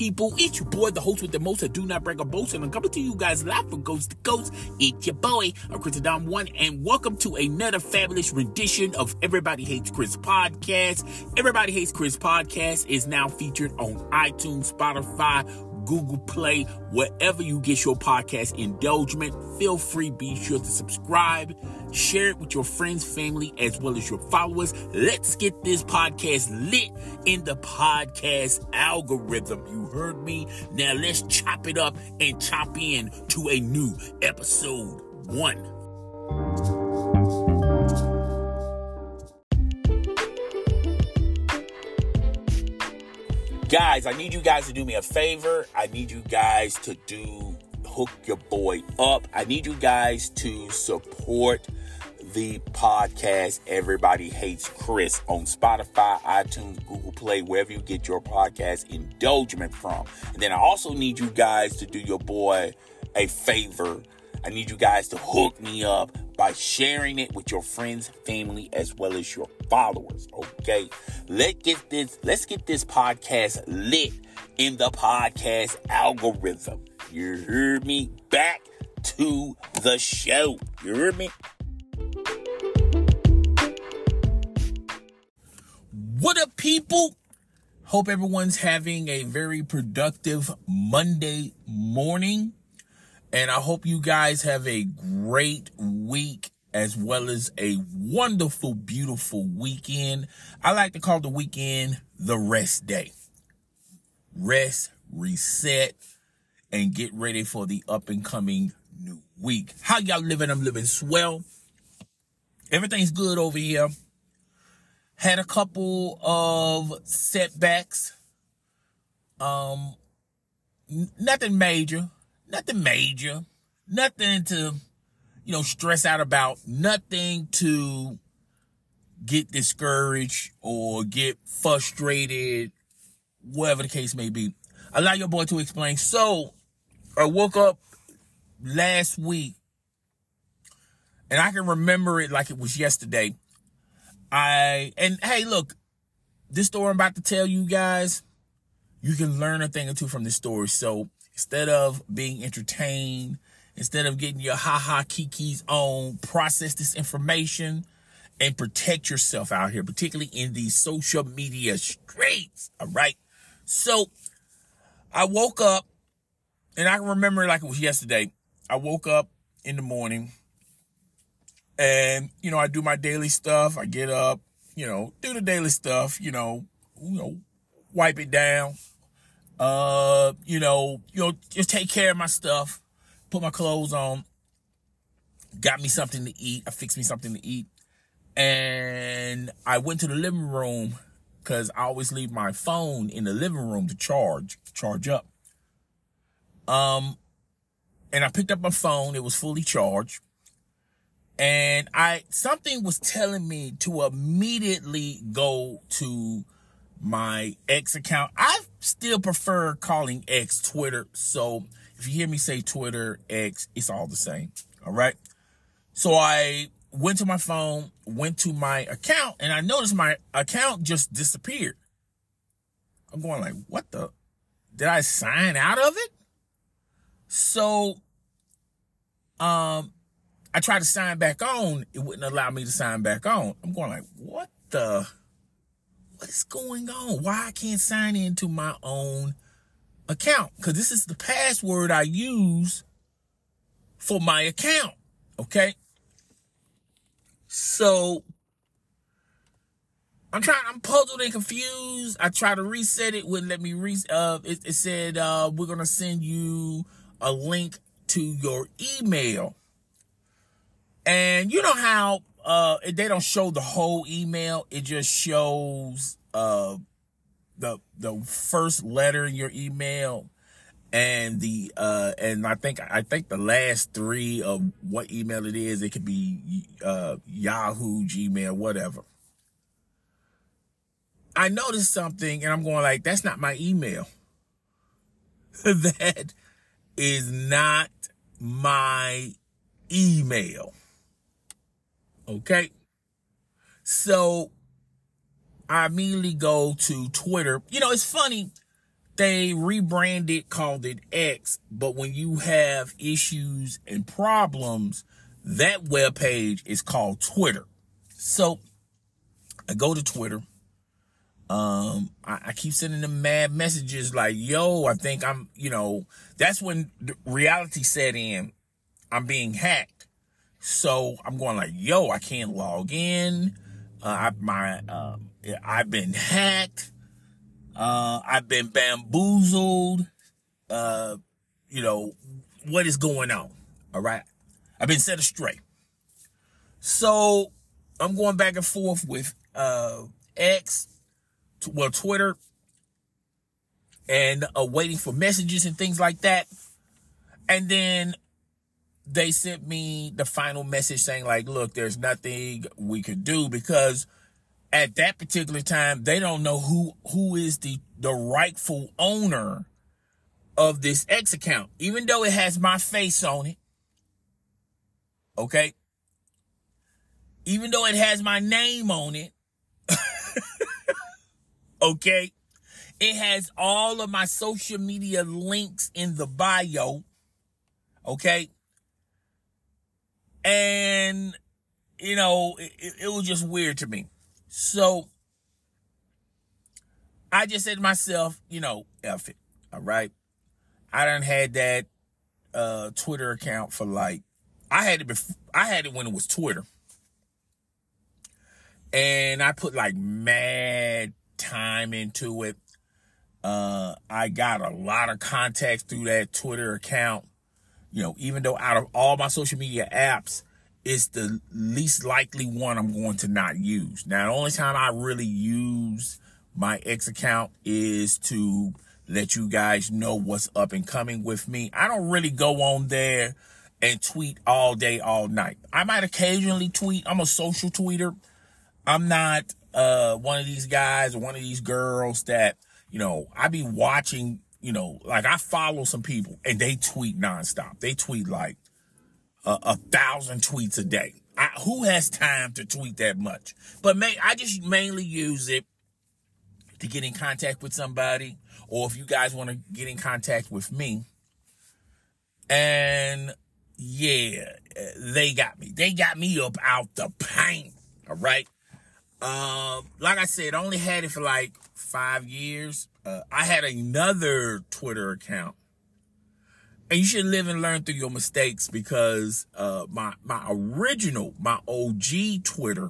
people? It's your boy, the host with the most. I do not brag or boast, and I'm coming to you guys live from coast to coast. It's your boy, Chris Adam One, and welcome to another fabulous rendition of Everybody Hates Chris podcast. Everybody Hates Chris podcast is now featured on iTunes, Spotify, Google Play, wherever you get your podcast indulgement. Feel free, be sure to subscribe, share it with your friends, family, as well as your followers. Let's get this podcast lit in the podcast algorithm. You heard me? Now let's chop it up and chop in to a new episode 1. Guys, I need you guys to do me a favor. I need you guys to hook your boy up. I need you guys to support the podcast Everybody Hates Chris on Spotify, iTunes, Google Play, wherever you get your podcast indulgement from. And then I also need you guys to do your boy a favor. I need you guys to hook me up by sharing it with your friends, family, as well as your followers. Okay, let's get this podcast lit in the podcast algorithm. You heard me? Back to the show. You heard me? What up, people? Hope everyone's having a very productive Monday morning. And I hope you guys have a great week as well as a wonderful, beautiful weekend. I like to call the weekend the rest day. Rest, reset, and get ready for the up and coming new week. How y'all living? I'm living swell. Everything's good over here. Had a couple of setbacks. Nothing major. Nothing to, stress out about. Nothing to get discouraged or get frustrated, whatever the case may be. Allow your boy to explain. So, I woke up last week, and I can remember it like it was yesterday. Hey, look, this story I'm about to tell you guys, you can learn a thing or two from this story. So, instead of being entertained, instead of getting your kikis on, process this information and protect yourself out here, particularly in these social media streets. All right. So I woke up, and I can remember it like it was yesterday. I woke up in the morning and, I do my daily stuff. I get up, do the daily stuff, wipe it down. Just take care of my stuff, put my clothes on, got me something to eat. I fixed me something to eat. And I went to the living room because I always leave my phone in the living room to charge up. And I picked up my phone. It was fully charged. And something was telling me to immediately go to my X account. I still prefer calling X Twitter. So if you hear me say Twitter, X, it's all the same. All right. So I went to my phone, went to my account, and I noticed my account just disappeared. I'm going like, what the? Did I sign out of it? So, I tried to sign back on. It wouldn't allow me to sign back on. I'm going like, what is going on? Why I can't sign into my own account? Because this is the password I use for my account. Okay. So I'm puzzled and confused. I tried to reset it, wouldn't let me it said, we're going to send you a link to your email. And you know how they don't show the whole email. It just shows the first letter in your email and and I think the last 3 of what email it is. It could be Yahoo, Gmail, whatever. I noticed something and I'm going like, that's not my email. That is not my email. Okay. So I immediately go to Twitter. It's funny. They rebranded, called it X, but when you have issues and problems, that webpage is called Twitter. So I go to Twitter. I keep sending them mad messages like, yo, I think I'm, that's when reality set in. I'm being hacked. So I'm going like, yo, I can't log in. I've been hacked. I've been bamboozled. What is going on? All right. I've been set astray. So I'm going back and forth with, Twitter, and waiting for messages and things like that. And then they sent me the final message saying like, look, there's nothing we could do, because at that particular time, they don't know who is the rightful owner of this X account, even though it has my face on it. Okay. Even though it has my name on it. Okay. It has all of my social media links in the bio. Okay. And, it was just weird to me. So I just said to myself, F it. All right. I done had that Twitter account for I had it when it was Twitter. And I put mad time into it. I got a lot of contacts through that Twitter account. Even though out of all my social media apps, it's the least likely one I'm going to not use. Now, the only time I really use my X account is to let you guys know what's up and coming with me. I don't really go on there and tweet all day, all night. I might occasionally tweet. I'm a social tweeter. I'm not one of these guys or one of these girls that, I be watching, I follow some people and they tweet nonstop. They tweet 1,000 tweets a day. Who has time to tweet that much? But I just mainly use it to get in contact with somebody, or if you guys want to get in contact with me. And yeah, they got me. They got me up out the paint. All right. Like I said, I only had it for 5 years. I had another Twitter account. And you should live and learn through your mistakes, because my original, my OG Twitter,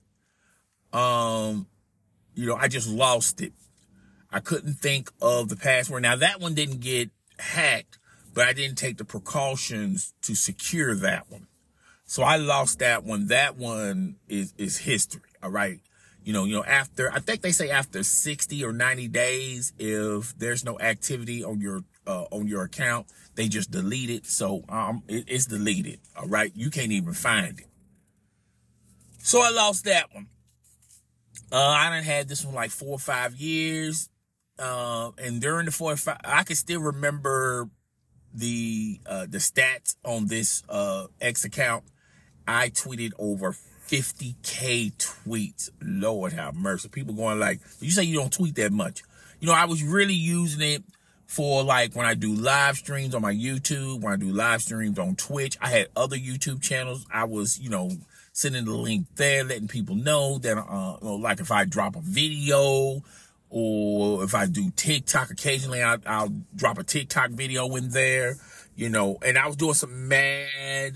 I just lost it. I couldn't think of the password. Now, that one didn't get hacked, but I didn't take the precautions to secure that one. So I lost that one. That one is history. All right. After, I think they say after 60 or 90 days, if there's no activity on your account, they just delete it. So it's deleted. All right. You can't even find it. So I lost that one. I done had this one 4 or 5 years. And during the 4 or 5, I can still remember the stats on this X account. I tweeted over 50K tweets. Lord have mercy. People going you say you don't tweet that much. I was really using it for when I do live streams on my YouTube, when I do live streams on Twitch. I had other YouTube channels. I was, sending the link there, letting people know that, if I drop a video, or if I do TikTok, occasionally I'll drop a TikTok video in there, and I was doing some mad,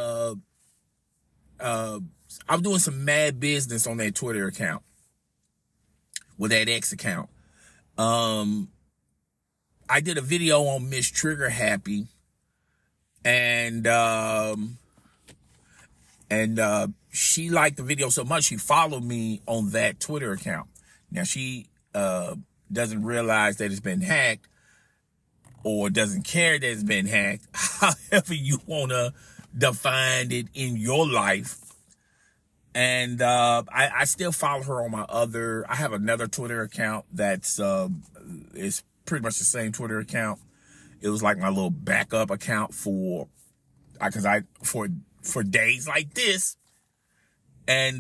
I was doing some mad business on that Twitter account with that X account. I did a video on Miss Trigger Happy, and she liked the video so much she followed me on that Twitter account. Now she doesn't realize that it's been hacked, or doesn't care that it's been hacked. However you want to define it in your life. And I still follow her on my I have another Twitter account that's is pretty much the same Twitter account. It was my little backup account for days like this. And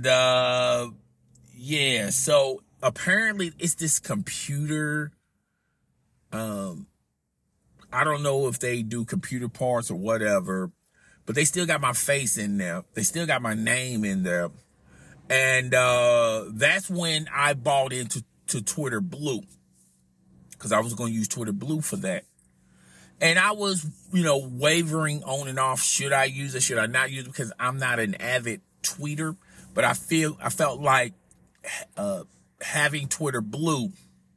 yeah, so apparently it's this computer I don't know if they do computer parts or whatever, but they still got my face in there. They still got my name in there. And that's when I bought into Twitter Blue, because I was going to use Twitter Blue for that. And I was, wavering on and off. Should I use it? Should I not use it? Because I'm not an avid tweeter. But I felt like having Twitter Blue,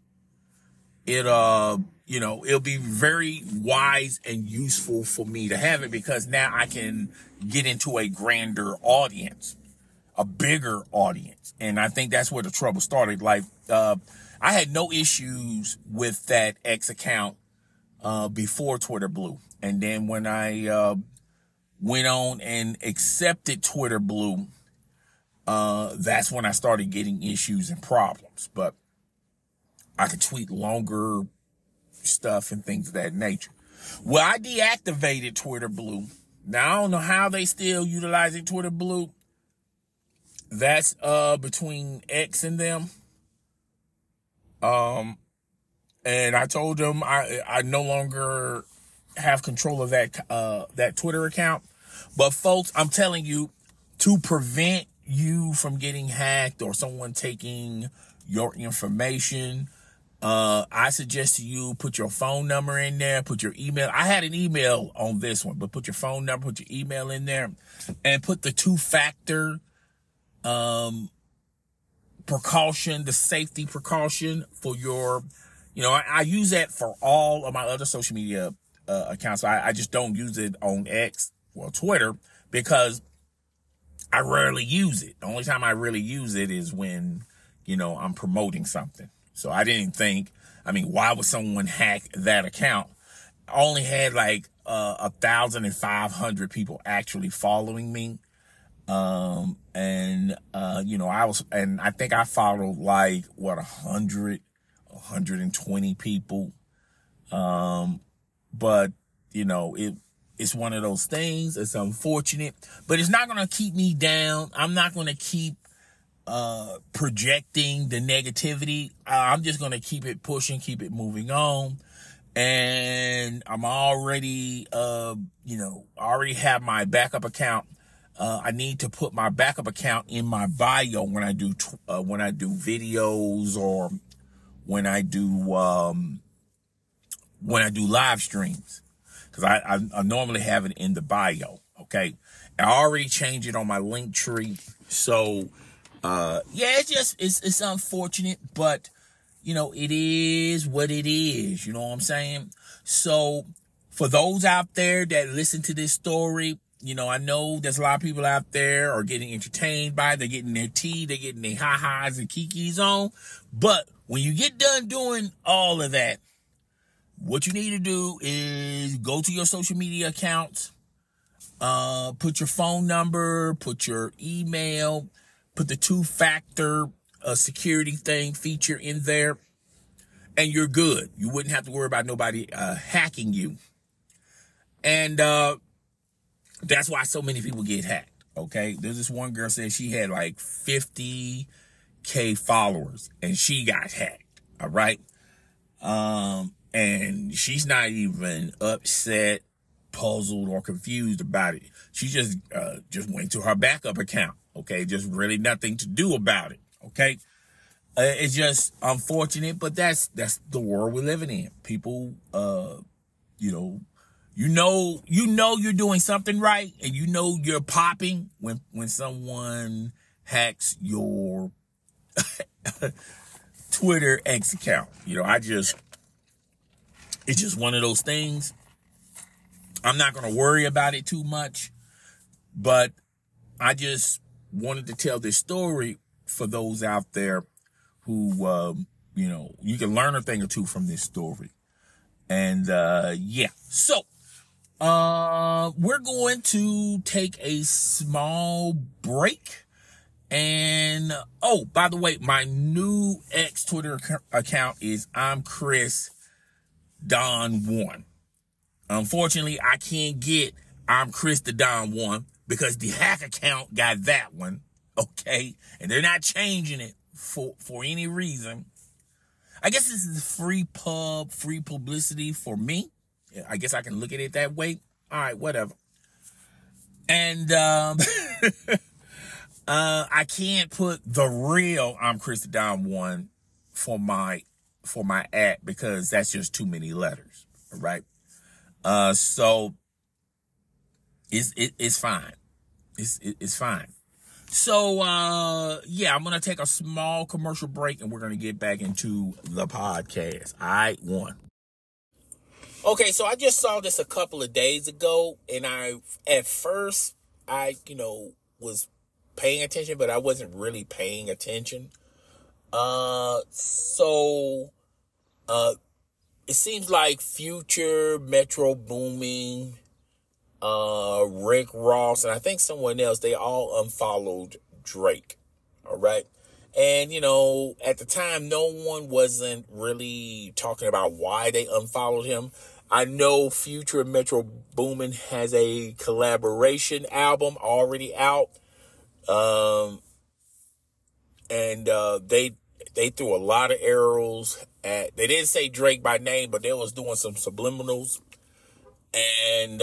it'll be very wise and useful for me to have it, because now I can get into a grander audience, a bigger audience. And I think that's where the trouble started. Like, I had no issues with that X account before Twitter Blue. And then when I went on and accepted Twitter Blue, that's when I started getting issues and problems. But I could tweet longer stuff and things of that nature. Well, I deactivated Twitter Blue. Now, I don't know how they still utilizing Twitter Blue. That's between X and them. And I told them I no longer have control of that Twitter account. But folks, I'm telling you, to prevent you from getting hacked or someone taking your information, I suggest to you put your phone number in there, put your email. I had an email on this one, but put your phone number, put your email in there, and put the 2-factor precaution, the safety precaution for your, I use that for all of my other social media accounts. I just don't use it on X or Twitter because I rarely use it. The only time I really use it is when, I'm promoting something. So I didn't think, why would someone hack that account? I only had like 1,500 people actually following me. I think I followed like 120 people. But it's one of those things. It's unfortunate, but it's not going to keep me down. I'm not going to keep projecting the negativity. I'm just going to keep it pushing, keep it moving on. And I'm already, already have my backup account. I need to put my backup account in my bio when I do videos or when I do live streams, because I normally have it in the bio. Okay, I already changed it on my link tree. So it's unfortunate, but it is what it is. You know what I'm saying? So for those out there that listen to this story, I know there's a lot of people out there are getting entertained by it. They're getting their tea. They're getting their ha-has and kikis on. But when you get done doing all of that, what you need to do is go to your social media accounts, put your phone number, put your email, put the 2-factor security feature in there, and you're good. You wouldn't have to worry about nobody hacking you. And that's why so many people get hacked, okay? There's this one girl said she had like 50K followers, and she got hacked, all right? And she's not even upset, puzzled, or confused about it. She just went to her backup account, okay? Just really nothing to do about it, okay? It's just unfortunate, but that's the world we're living in. People, you're doing something right, and you're popping when someone hacks your Twitter X account. It's just one of those things. I'm not going to worry about it too much, but I just wanted to tell this story for those out there who, you can learn a thing or two from this story. And, so, we're going to take a small break. And, by the way, my new X Twitter account is I'm Chris Don 1. Unfortunately, I can't get I'm Chris the Don 1 because the hack account got that one. Okay. And they're not changing it for any reason. I guess this is free free publicity for me. Yeah, I guess I can look at it that way. All right, whatever. And I can't put the real I'm Chris the Don one for my at, because that's just too many letters. All right. So it's fine. It's fine. So yeah, I'm gonna take a small commercial break and we're gonna get back into the podcast. All right, one. Okay, so I just saw this a couple of days ago, and at first was paying attention, but I wasn't really paying attention. So it seems like Future, Metro Boomin, Rick Ross, and I think someone else, they all unfollowed Drake. All right. And, at the time, no one wasn't really talking about why they unfollowed him. I know Future and Metro Boomin has a collaboration album already out. And they threw a lot of arrows at, they didn't say Drake by name, but they was doing some subliminals. And,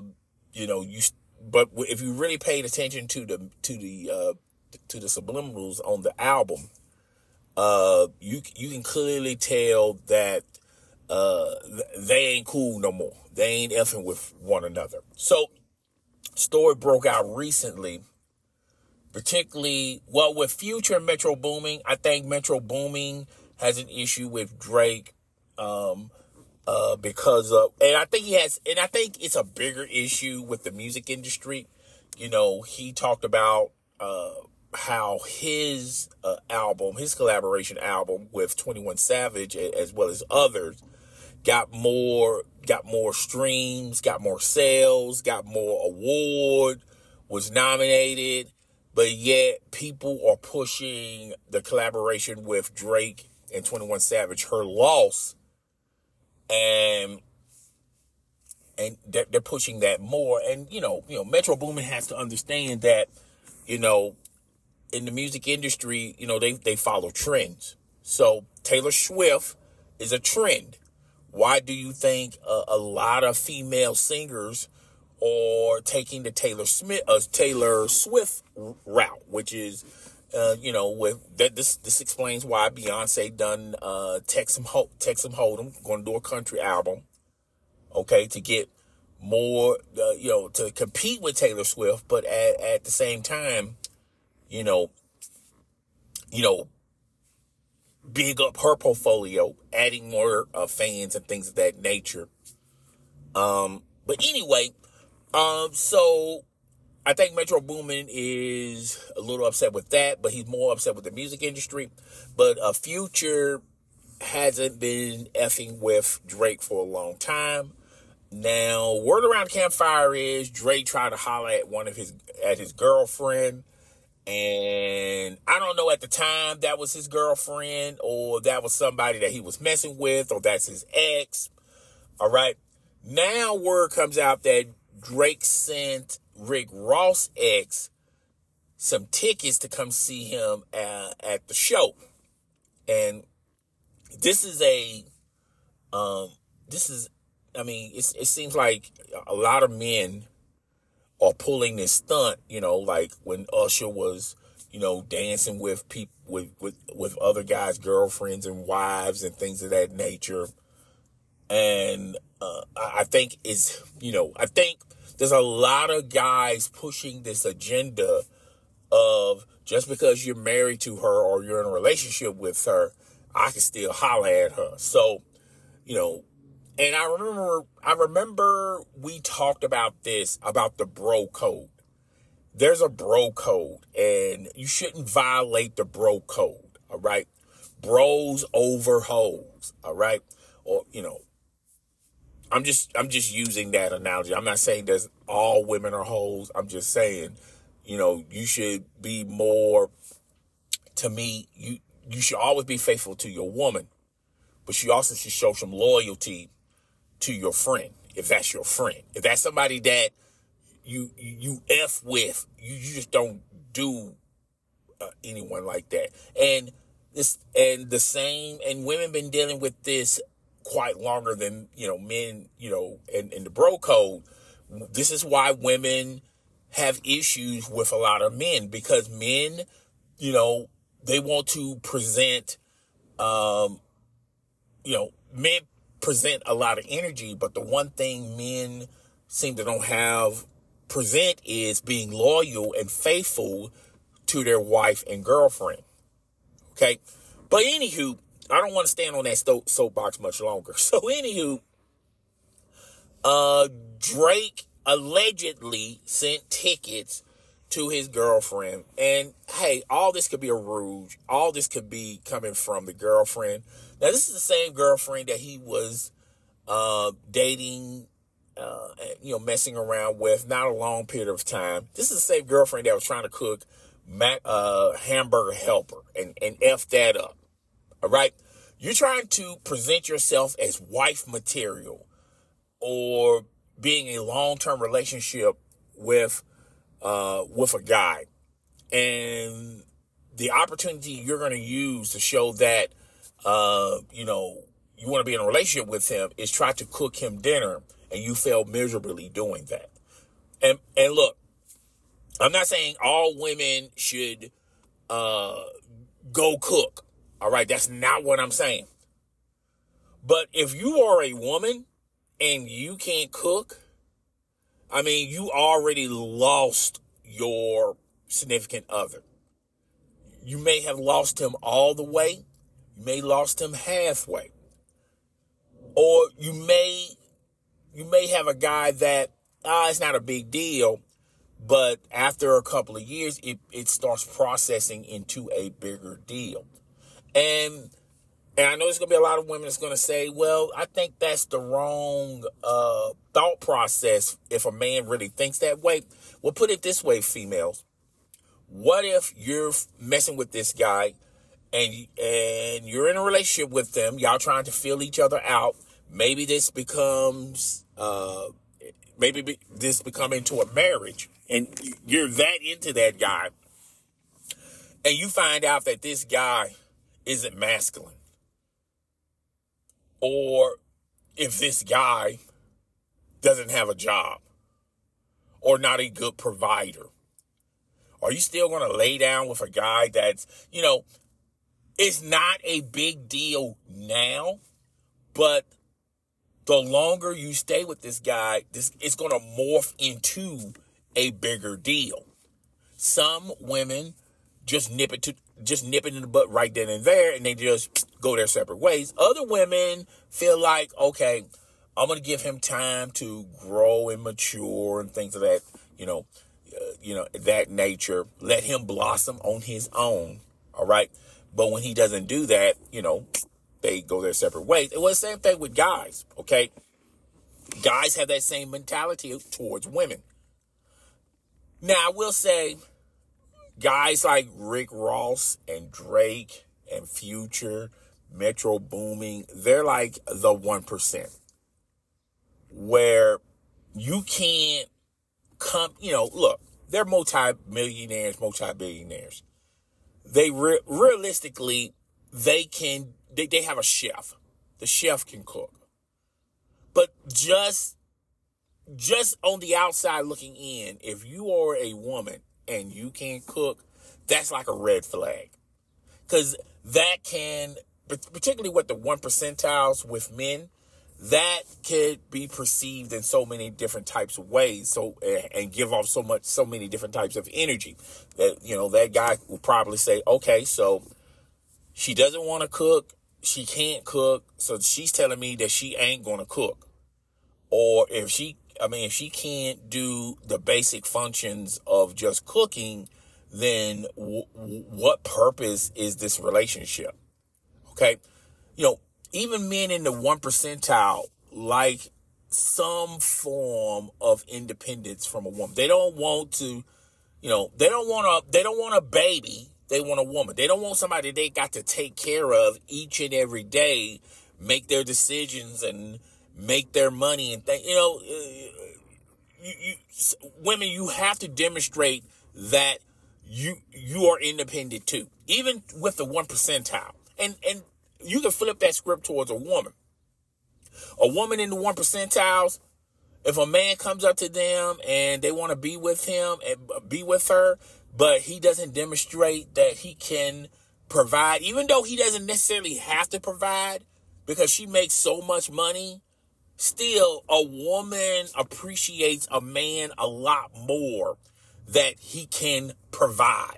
but if you really paid attention to the subliminals on the album, you can clearly tell that they ain't cool no more. They ain't effing with one another. So, story broke out recently, particularly, with Future and Metro Boomin. I think Metro Boomin has an issue with Drake, because of, and I think it's a bigger issue with the music industry. He talked about, how his collaboration album with 21 Savage, as well as others, got more streams, got more sales, got more award, was nominated, but yet people are pushing the collaboration with Drake and 21 Savage, her loss, and they're pushing that more. And Metro Boomin has to understand that, in the music industry, they follow trends. So Taylor Swift is a trend. Why do you think a lot of female singers are taking the Taylor Swift route, which is, with that, this explains why Beyonce done Texas Hold'em, going to do a country album, okay, to get more, to compete with Taylor Swift, but at the same time, big up her portfolio, adding more fans and things of that nature. But anyway, so I think Metro Boomin is a little upset with that, but he's more upset with the music industry. But Future hasn't been effing with Drake for a long time. Now, word around the campfire is Drake tried to holler at his girlfriend. And I don't know at the time that was his girlfriend, or that was somebody that he was messing with, or that's his ex. All right. Now word comes out that Drake sent Rick Ross' ex some tickets to come see him at the show. And it seems like a lot of men are pulling this stunt, like when Usher was, dancing with people, with other guys' girlfriends and wives and things of that nature. And I think I think there's a lot of guys pushing this agenda of, just because you're married to her or you're in a relationship with her, I can still holler at her. So, and I remember we talked about this, about the bro code. There's a bro code, and you shouldn't violate the bro code, all right? Bros over hoes, all right? Or, I'm just using that analogy. I'm not saying that all women are hoes. I'm just saying, you should be more, to me, you should always be faithful to your woman, but you also should show some loyalty to your friend, if that's your friend. If that's somebody that you F with, you just don't do anyone like that. And And women been dealing with this quite longer than, men, in the bro code. This is why women have issues with a lot of men, because men, they want to present, men present a lot of energy, but the one thing men seem to don't have present is being loyal and faithful to their wife and girlfriend. Okay. But anywho, I don't want to stand on that soapbox much longer. So anywho, Drake allegedly sent tickets to his girlfriend. And hey, all this could be a ruse. All this could be coming from the girlfriend. Now, this is the same girlfriend that he was dating, messing around with, not a long period of time. This is the same girlfriend that was trying to cook hamburger helper and F that up. All right. You're trying to present yourself as wife material or being in a long-term relationship with a guy. And the opportunity you're going to use to show that, you want to be in a relationship with him is try to cook him dinner, and you fail miserably doing that. And look, I'm not saying all women should go cook. All right, that's not what I'm saying. But if you are a woman and you can't cook, you already lost your significant other. You may have lost him all the way. You may lost him halfway. Or you may have a guy that, it's not a big deal, but after a couple of years, it starts processing into a bigger deal. And I know there's going to be a lot of women that's going to say, well, I think that's the wrong thought process if a man really thinks that way. Well, put it this way, females. What if you're messing with this guy and you're in a relationship with them, y'all trying to fill each other out? Maybe this becomes, become into a marriage, and you're that into that guy, and you find out that this guy isn't masculine. Or if this guy doesn't have a job or not a good provider, are you still going to lay down with a guy that's, it's not a big deal now, but the longer you stay with this guy, it's going to morph into a bigger deal. Some women just nip it in the butt right then and there, and they just go their separate ways. Other women feel like, okay, I'm going to give him time to grow and mature and things of that, that nature. Let him blossom on his own. All right. But when he doesn't do that, they go their separate ways. It was the same thing with guys. Okay. Guys have that same mentality towards women. Now, I will say, guys like Rick Ross and Drake and Future, Metro Booming, they're like the 1%. Where you can't come, look, they're multi-millionaires, multi-billionaires. They realistically, they have a chef. The chef can cook. But just on the outside looking in, if you are a woman and you can't cook, that's like a red flag. Because that can, particularly with the 1%iles with men, that could be perceived in so many different types of ways. So, and give off so many different types of energy that, that guy will probably say, okay, so she doesn't want to cook. She can't cook. So she's telling me that she ain't going to cook. Or if she can't do the basic functions of just cooking, then what purpose is this relationship? Okay. Even men in the 1%ile like some form of independence from a woman. They don't want to, they don't want a baby. They want a woman. They don't want somebody they got to take care of each and every day, make their decisions and make their money and women, you have to demonstrate that you are independent too, even with the 1 percentile. And you can flip that script towards a woman. A woman in the 1 percentiles, if a man comes up to them and they want to be with him and be with her, but he doesn't demonstrate that he can provide, even though he doesn't necessarily have to provide because she makes so much money, still a woman appreciates a man a lot more that he can provide.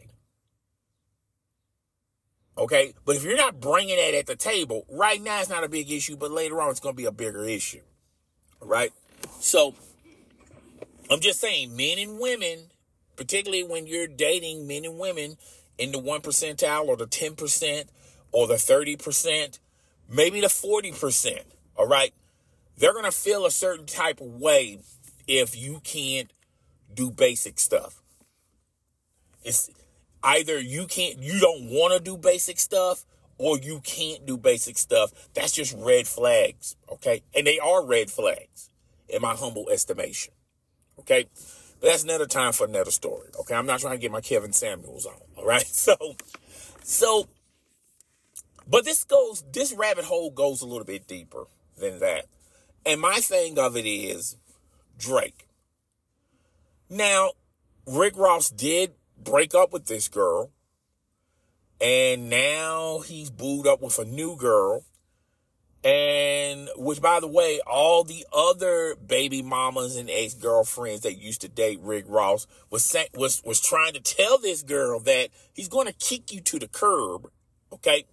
Okay? But if you're not bringing that at the table, right now it's not a big issue, but later on it's going to be a bigger issue. Right? So, I'm just saying, men and women, particularly when you're dating men and women in the 1 percentile or the 10% or the 30%, maybe the 40%, all right? They're going to feel a certain type of way if you can't do basic stuff. It's either you don't want to do basic stuff or you can't do basic stuff. That's just red flags, okay? And they are red flags in my humble estimation, okay? But that's another time for another story, okay? I'm not trying to get my Kevin Samuels on, all right? So, but this rabbit hole goes a little bit deeper than that. And my thing of it is Drake. Now, Rick Ross did break up with this girl, and now he's booed up with a new girl. And which, by the way, all the other baby mamas and ex-girlfriends that used to date Rick Ross was trying to tell this girl that he's going to kick you to the curb, okay?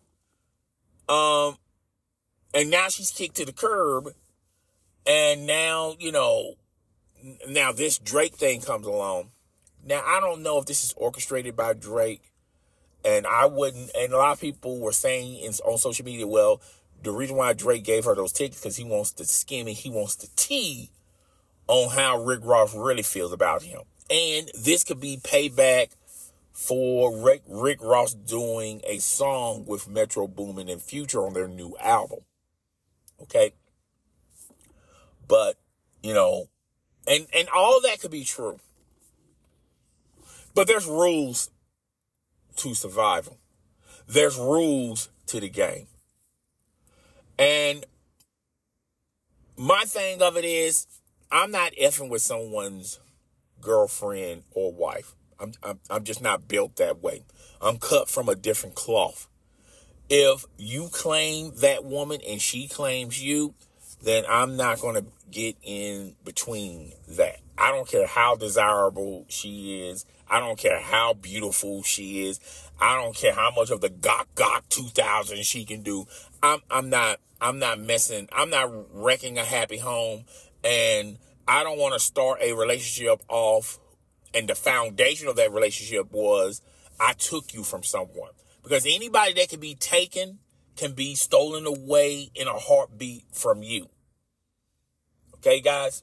And now she's kicked to the curb, and now, now this Drake thing comes along. Now, I don't know if this is orchestrated by Drake, and a lot of people were saying on social media, well, the reason why Drake gave her those tickets because he wants to skim and he wants to tea on how Rick Ross really feels about him. And this could be payback for Rick Ross doing a song with Metro Boomin and Future on their new album. Okay? But, and all that could be true. But there's rules to survival. There's rules to the game. And my thing of it is, I'm not effing with someone's girlfriend or wife. I'm just not built that way. I'm cut from a different cloth. If you claim that woman and she claims you, then I'm not going to get in between that. I don't care how desirable she is. I don't care how beautiful she is. I don't care how much of the Gok 2000 she can do. I'm not wrecking a happy home, and I don't want to start a relationship off and the foundation of that relationship was I took you from someone. Because anybody that can be taken can be stolen away in a heartbeat from you. Okay, guys?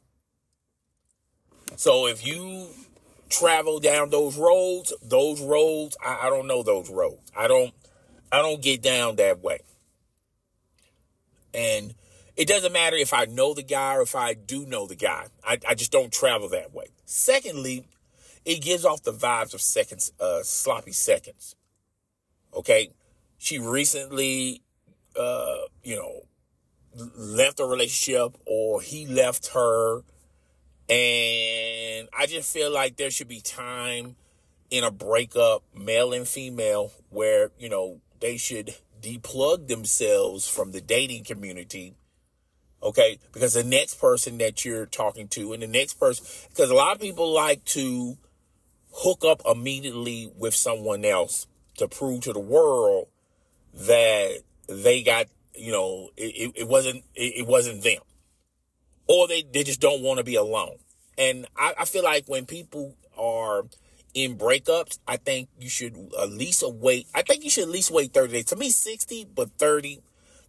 So if you travel down those roads, I don't know those roads. I don't get down that way. And it doesn't matter if I know the guy or if I do know the guy. I just don't travel that way. Secondly, it gives off the vibes of sloppy seconds. Okay? She recently, left a relationship or he left her. And I just feel like there should be time in a breakup, male and female, where, they should deplug themselves from the dating community. Okay? Because the next person that you're talking to and the next person, because a lot of people like to hook up immediately with someone else to prove to the world that they got, it wasn't them. Or they just don't want to be alone. And I feel like when people are in breakups, I think you should at least wait 30 days. To me, 60, but 30.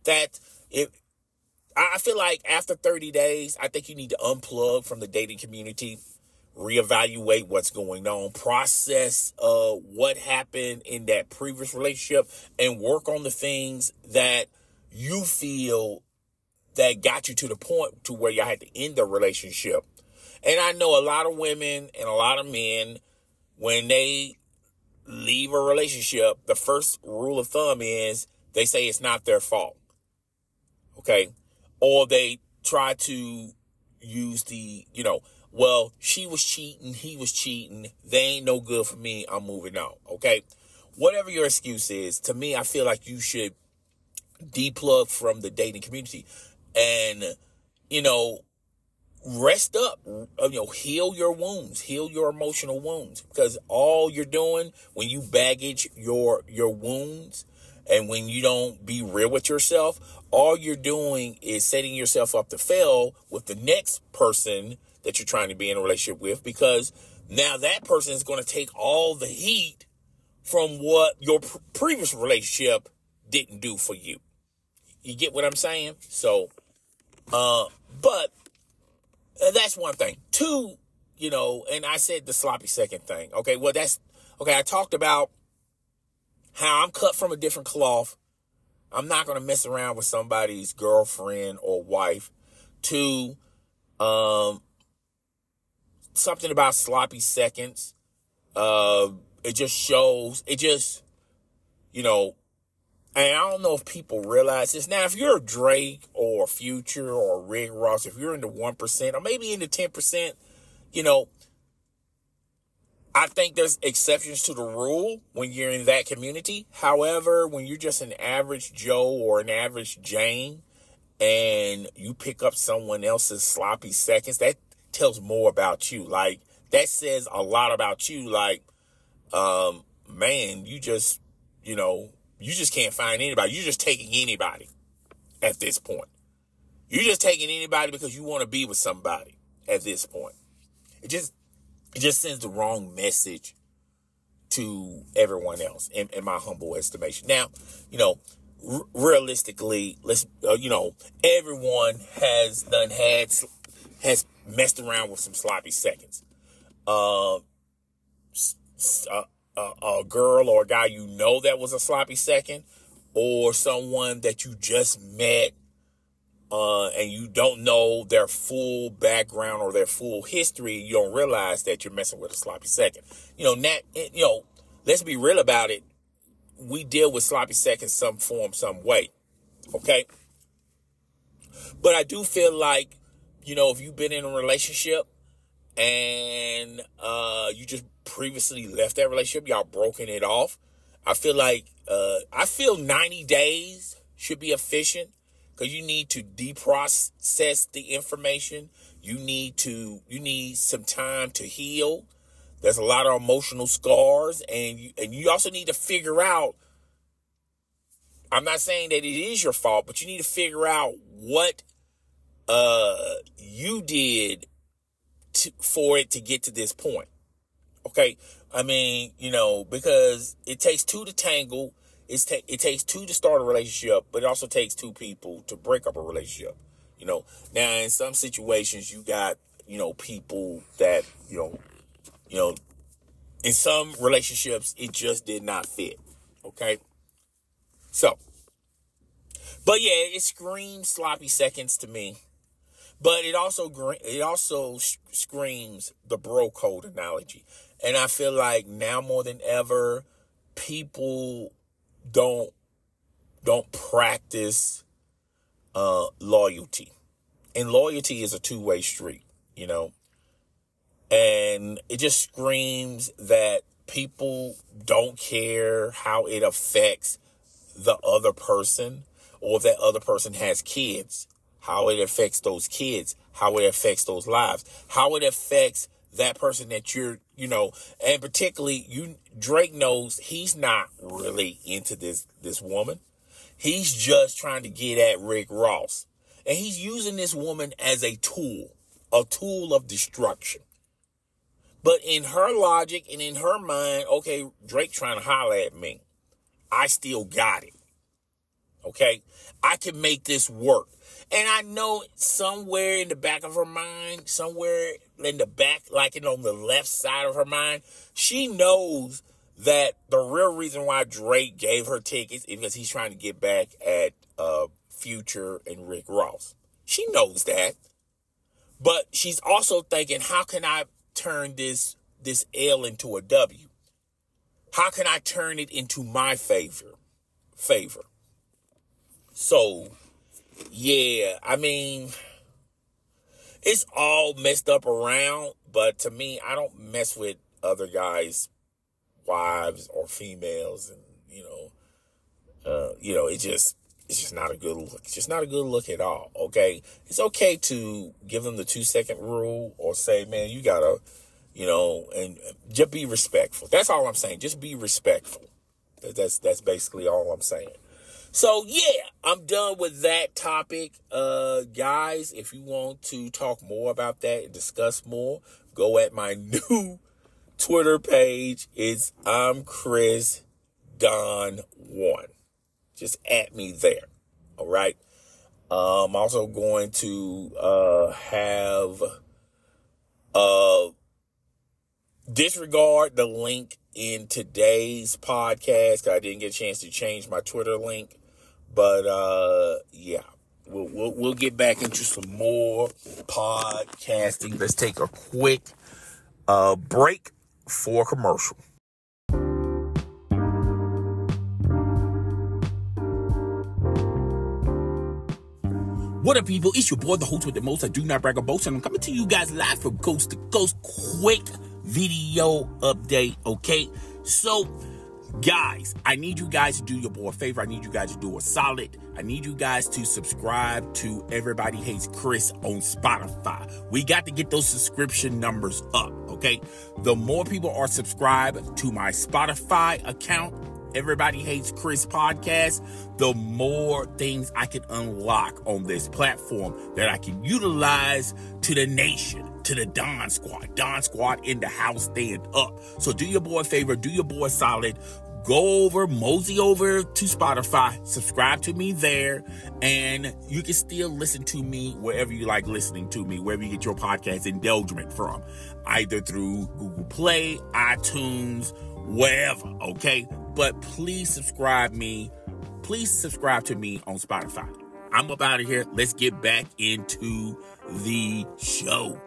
I feel like after 30 days, I think you need to unplug from the dating community, reevaluate what's going on, process what happened in that previous relationship, and work on the things that you feel that got you to the point to where y'all had to end the relationship. And I know a lot of women and a lot of men, when they leave a relationship, the first rule of thumb is they say it's not their fault. Okay? Or they try to use well, she was cheating, he was cheating, they ain't no good for me, I'm moving on. Okay? Whatever your excuse is, to me, I feel like you should deplug from the dating community and, rest up, heal your wounds, heal your emotional wounds, because all you're doing when you baggage your wounds and when you don't be real with yourself, all you're doing is setting yourself up to fail with the next person that you're trying to be in a relationship with, because now that person is going to take all the heat from what your previous relationship didn't do for you. You get what I'm saying? So, but that's one thing. Two, and I said the sloppy second thing. Okay, well, I talked about how I'm cut from a different cloth. I'm not going to mess around with somebody's girlfriend or wife. Two, something about sloppy seconds. It just shows, and I don't know if people realize this. Now, if you're a Drake or a Future or a Rick Ross, if you're in the 1% or maybe in the 10%, I think there's exceptions to the rule when you're in that community. However, when you're just an average Joe or an average Jane and you pick up someone else's sloppy seconds, that tells more about you. Like, that says a lot about you. Like, man, you just can't find anybody. You're just taking anybody at this point. You're just taking anybody because you want to be with somebody at this point. It just sends the wrong message to everyone else, in my humble estimation. Now, realistically, everyone has messed around with some sloppy seconds. A girl or a guy that was a sloppy second, or someone that you just met and you don't know their full background or their full history, you don't realize that you're messing with a sloppy second. Let's be real about it. We deal with sloppy seconds some form, some way. Okay? But I do feel like, if you've been in a relationship and you just previously left that relationship, y'all broken it off, I feel 90 days should be efficient, because you need to deprocess the information. You need some time to heal. There's a lot of emotional scars, and you also need to figure out, I'm not saying that it is your fault, but you need to figure out what you did for it to get to this point. Okay? I mean, because it takes two to tangle. It takes two to start a relationship, but it also takes two people to break up a relationship. Now in some situations you got, people that, in some relationships it just did not fit. Okay? So, but yeah, it screams sloppy seconds to me. But it also screams the bro code analogy. And I feel like now more than ever, people don't practice loyalty. And loyalty is a two-way street, And it just screams that people don't care how it affects the other person, or if that other person has kids, how it affects those kids, how it affects those lives, how it affects that person that you're, and particularly Drake knows he's not really into this woman. He's just trying to get at Rick Ross. And he's using this woman as a tool of destruction. But in her logic and in her mind, okay, Drake trying to holler at me. I still got it. Okay? I can make this work. And I know somewhere in the back of her mind, somewhere in the back, like on the left side of her mind, she knows that the real reason why Drake gave her tickets is because he's trying to get back at Future and Rick Ross. She knows that. But she's also thinking, how can I turn this L into a W? How can I turn it into my favor? So, yeah, I mean, it's all messed up around, but to me, I don't mess with other guys' wives or females, and it's just not a good look. It's just not a good look at all. Okay, it's okay to give them the 2-second rule or say, man, you gotta, and just be respectful. That's all I'm saying. Just be respectful. That's basically all I'm saying. So, yeah, I'm done with that topic. Guys, if you want to talk more about that and discuss more, go at my new Twitter page. It's I'm Chris Don 1. Just at me there. All right. I'm also going to have disregard the link in today's podcast, 'cause I didn't get a chance to change my Twitter link. But yeah, we'll get back into some more podcasting. Let's take a quick break for commercial. What up, people? It's your boy, the host with the most. I do not brag or boast, and I'm coming to you guys live from coast to coast. Quick video update, okay? So, guys, I need you guys to do your boy a favor. I need you guys to do a solid. I need you guys to subscribe to Everybody Hates Chris on Spotify. We got to get those subscription numbers up, okay? The more people are subscribed to my Spotify account, Everybody Hates Chris podcast, the more things I can unlock on this platform that I can utilize to the nation, to the Don Squad. Don Squad in the house, stand up. So do your boy a favor, do your boy solid. Go over, mosey over to Spotify, subscribe to me there, and you can still listen to me wherever you like listening to me, wherever you get your podcast indulgement from, either through Google Play, iTunes, wherever, okay? But please subscribe to me on Spotify. I'm up out of here. Let's get back into the show.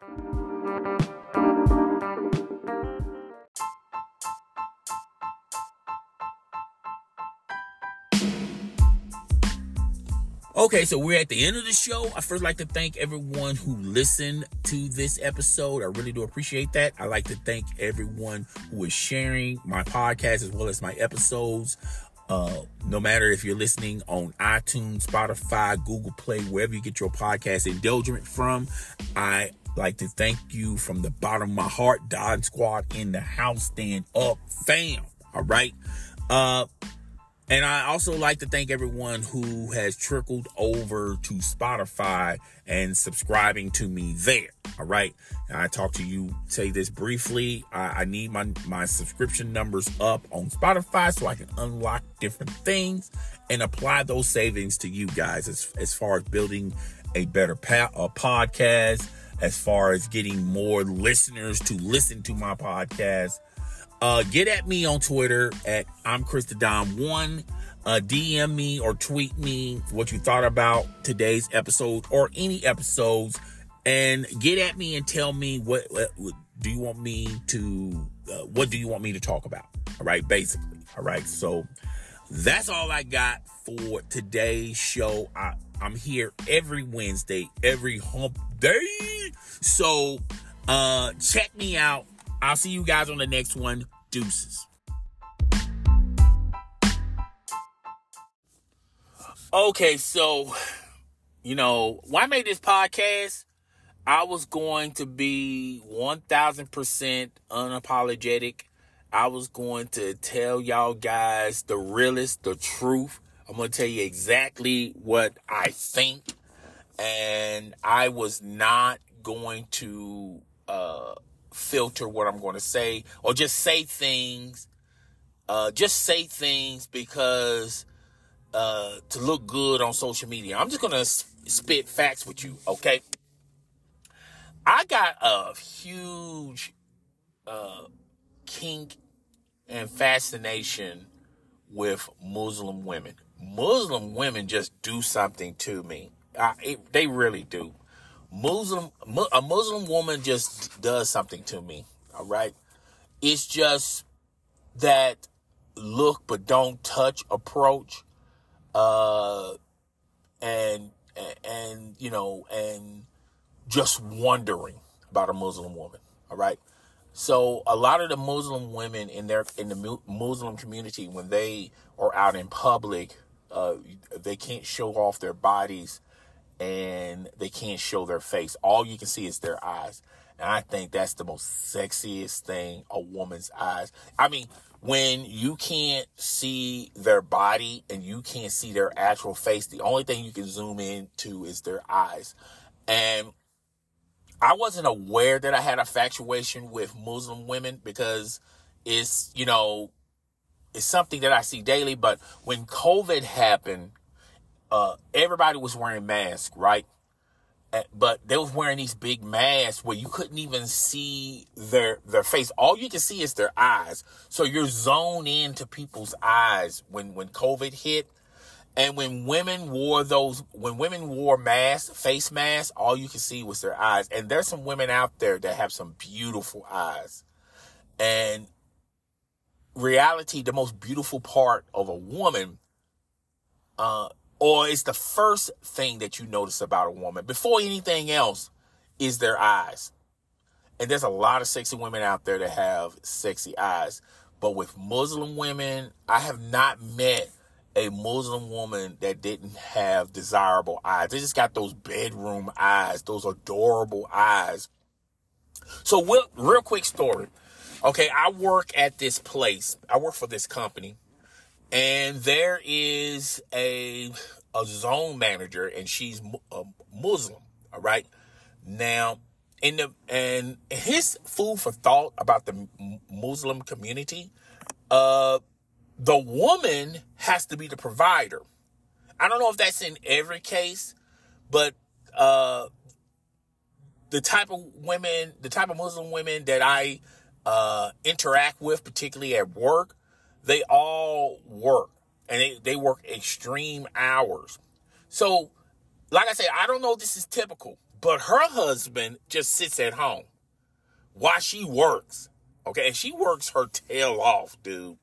Okay, so we're at the end of the show. I first like to thank everyone who listened to this episode. I really do appreciate that. I like to thank everyone who is sharing my podcast as well as my episodes. No matter if you're listening on iTunes, Spotify, Google Play, wherever you get your podcast indulgement from, I like to thank you from the bottom of my heart. Don Squad in the house, stand up, fam. All right. And I also like to thank everyone who has trickled over to Spotify and subscribing to me there. All right. And I talked to you, say this briefly. I need my subscription numbers up on Spotify so I can unlock different things and apply those savings to you guys as far as building a better podcast, as far as getting more listeners to listen to my podcast. Get at me on Twitter at I'm Chris the Don 1. DM me or tweet me what you thought about today's episode or any episodes, and get at me and tell me what do you want me to talk about. All right, basically. All right, so that's all I got for today's show. I'm here every Wednesday, every hump day. So check me out. I'll see you guys on the next one. Deuces. Okay, so, when I made this podcast, I was going to be 1,000% unapologetic. I was going to tell y'all guys the realest, the truth. I'm going to tell you exactly what I think. And I was not going to filter what I'm going to say or just say things because to look good on social media. I'm just going to spit facts with you, okay? I got a huge kink and fascination with Muslim women. Muslim women just do something to me. They really do. A Muslim woman just does something to me. All right. It's just that look but don't touch approach, uh, and and just wondering about a Muslim woman. All right. So a lot of the Muslim women in the Muslim community, when they are out in public, they can't show off their bodies and they can't show their face. All you can see is their eyes. And I think that's the most sexiest thing, a woman's eyes. I mean, when you can't see their body and you can't see their actual face, the only thing you can zoom into is their eyes. And I wasn't aware that I had a infatuation with Muslim women because it's, it's something that I see daily. But when COVID happened, everybody was wearing masks, right? But they was wearing these big masks where you couldn't even see their face. All you can see is their eyes. So you're zoned into people's eyes when COVID hit. And when women wore masks, face masks, all you could see was their eyes. And there's some women out there that have some beautiful eyes. And reality, the most beautiful part of a woman, or it's the first thing that you notice about a woman before anything else, is their eyes. And there's a lot of sexy women out there that have sexy eyes. But with Muslim women, I have not met a Muslim woman that didn't have desirable eyes. They just got those bedroom eyes, those adorable eyes. So real quick story. Okay, I work at this place. I work for this company. And there is a zone manager, and she's a Muslim, all right? Now, and his food for thought about the Muslim community, the woman has to be the provider. I don't know if that's in every case, but the type of Muslim women that I interact with, particularly at work, they all work, and they work extreme hours. So, like I said, I don't know if this is typical, but her husband just sits at home while she works. Okay, and she works her tail off, dude.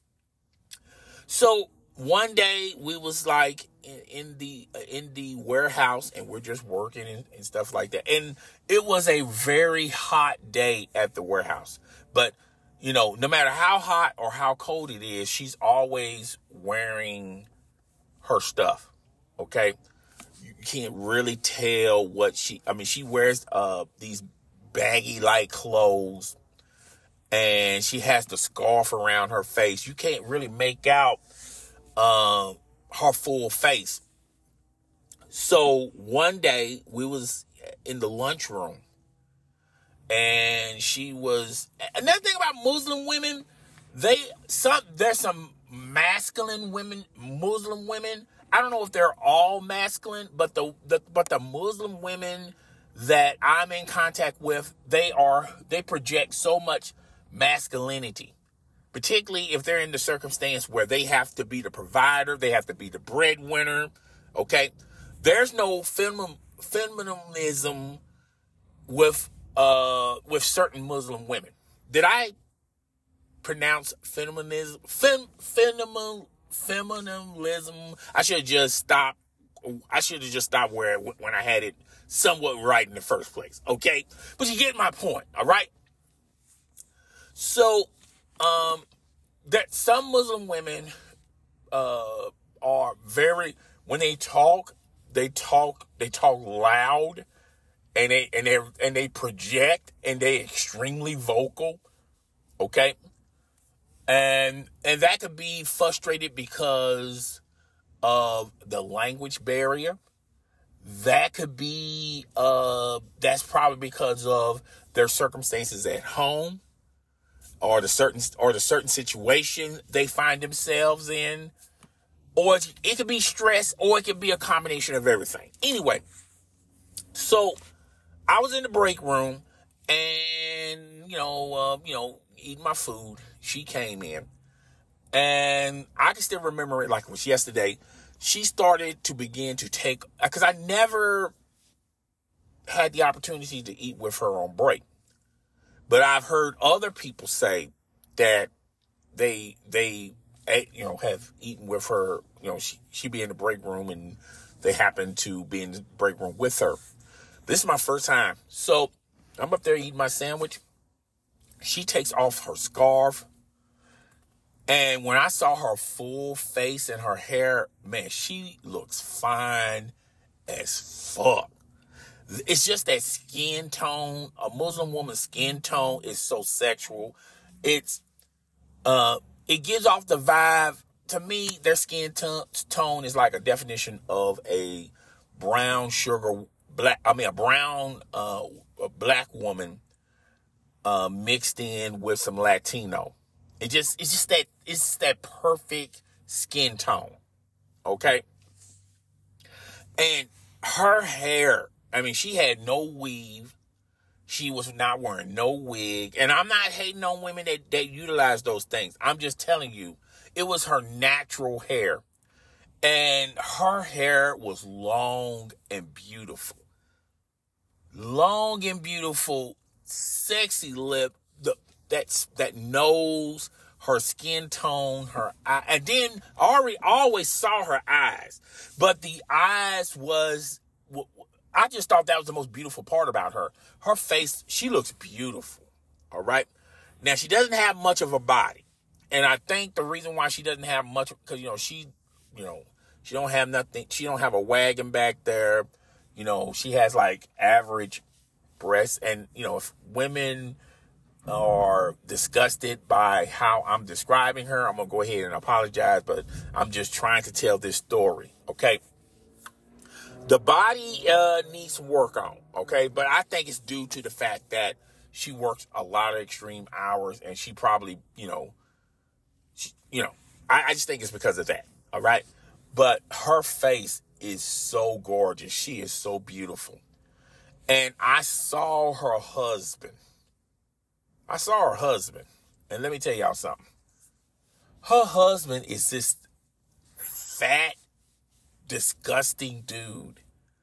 So one day we was like in the warehouse, and we're just working and stuff like that. And it was a very hot day at the warehouse, but no matter how hot or how cold it is, she's always wearing her stuff. Okay. You can't really tell what she wears, these baggy like clothes, and she has the scarf around her face. You can't really make out, her full face. So one day we was in the lunchroom, and she was, another thing about Muslim women, there's some masculine women, Muslim women. I don't know if they're all masculine, but the Muslim women that I'm in contact with, they project so much masculinity, particularly if they're in the circumstance where they have to be the provider, they have to be the breadwinner. Okay. There's no feminism with certain Muslim women. Did I pronounce feminism? Feminism. I should have just stopped where when I had it somewhat right in the first place. Okay, but you get my point. All right. So, that some Muslim women are very, when they talk loud. And they project, and they extremely vocal, okay? And that could be frustrated because of the language barrier. That could be that's probably because of their circumstances at home, or the certain situation they find themselves in, or it could be stress, or it could be a combination of everything. Anyway, so I was in the break room, and, eating my food. She came in, and I can still remember it like it was yesterday. She started to begin to take, because I never had the opportunity to eat with her on break. But I've heard other people say that they have eaten with her. She be in the break room, and they happen to be in the break room with her. This is my first time. So I'm up there eating my sandwich. She takes off her scarf. And when I saw her full face and her hair, man, she looks fine as fuck. It's just that skin tone. A Muslim woman's skin tone is so sexual. It gives off the vibe. To me, their skin tone is like a definition of a brown black woman mixed in with some Latino. It's that perfect skin tone. Okay. And her hair, I mean, she had no weave. She was not wearing no wig. And I'm not hating on women that utilize those things. I'm just telling you, it was her natural hair. And her hair was long and beautiful. Long and beautiful, sexy lip, that nose, her skin tone, her eye. And then I always saw her eyes. But the eyes I just thought that was the most beautiful part about her. Her face, she looks beautiful. All right. Now, she doesn't have much of a body. And I think the reason why she doesn't have much, because, she don't have nothing. She don't have a wagon back there. She has like average breasts. And, if women are disgusted by how I'm describing her, I'm going to go ahead and apologize. But I'm just trying to tell this story. Okay. The body needs some work on, okay? But I think it's due to the fact that she works a lot of extreme hours, and she probably, I just think it's because of that, all right? But her face is so gorgeous. She is so beautiful. And I saw her husband. And let me tell y'all something. Her husband is this fat, disgusting dude.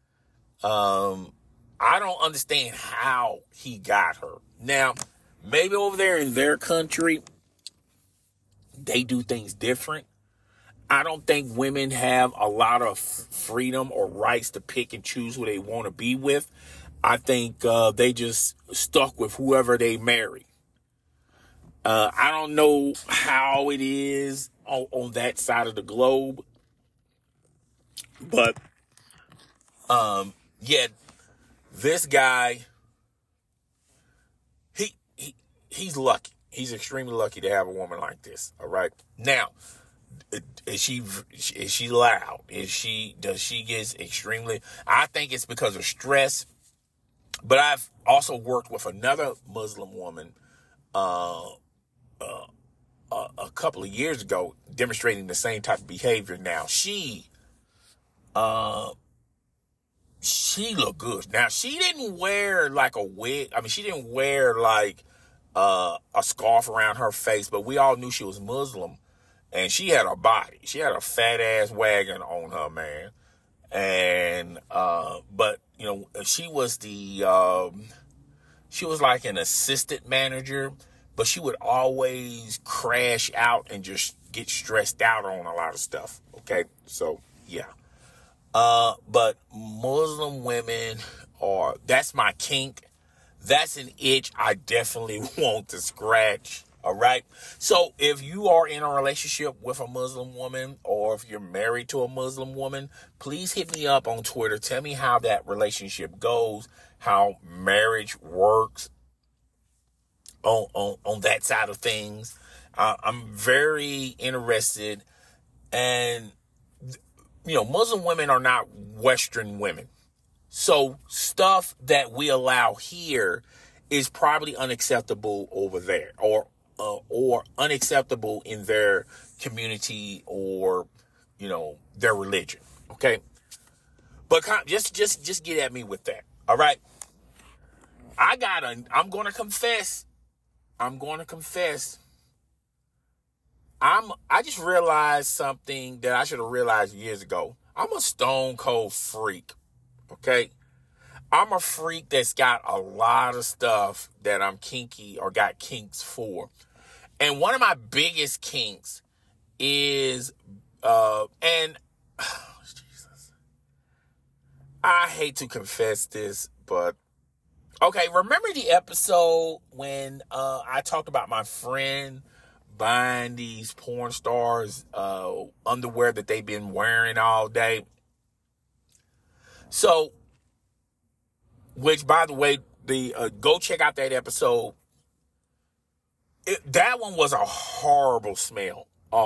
I don't understand how he got her. Now, maybe over there in their country, they do things different. I don't think women have a lot of freedom or rights to pick and choose who they want to be with. I think they just stuck with whoever they marry. I don't know how it is on that side of the globe. But, this guy, he's lucky. He's extremely lucky to have a woman like this. All right. Now, is she loud? Does she get extremely? I think it's because of stress. But I've also worked with another Muslim woman, a couple of years ago, demonstrating the same type of behavior. Now she looked good. Now, she didn't wear like a wig. I mean, she didn't wear like a scarf around her face, but we all knew she was Muslim, and she had a body. She had a fat ass wagon on her, man. And but she was she was like an assistant manager, but she would always crash out and just get stressed out on a lot of stuff. Okay, so yeah. But Muslim women that's my kink. That's an itch I definitely want to scratch. All right. So if you are in a relationship with a Muslim woman, or if you're married to a Muslim woman, please hit me up on Twitter. Tell me how that relationship goes, how marriage works on that side of things. I'm very interested. And Muslim women are not Western women. So stuff that we allow here is probably unacceptable over there, or unacceptable in their community or, their religion. Okay. But just get at me with that. All right. I'm going to confess. I just realized something that I should have realized years ago. I'm a stone cold freak. Okay. I'm a freak that's got a lot of stuff that I'm kinky or got kinks for. And one of my biggest kinks is, Jesus, I hate to confess this, but okay, remember the episode when I talked about my friend buying these porn stars underwear that they've been wearing all day? So, which, by the way, go check out that episode. That one was a horrible smell.